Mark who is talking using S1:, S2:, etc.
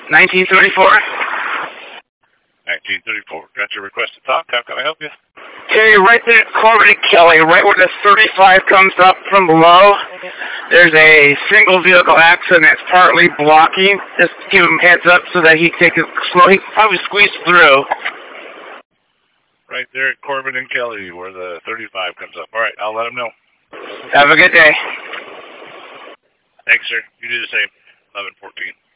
S1: 1934.
S2: 1934. Got your request to talk. How can I help you?
S1: Okay, right there at Corbin and Kelly, right where the 35 comes up from below, there's a single vehicle accident that's partly blocking. Just give him heads up so that he can take it slow. He can probably squeeze through.
S2: Right there at Corbin and Kelly where the 35 comes up. All right, I'll let him know.
S1: Have a good day.
S2: Thanks, sir. You do the same. 11:14.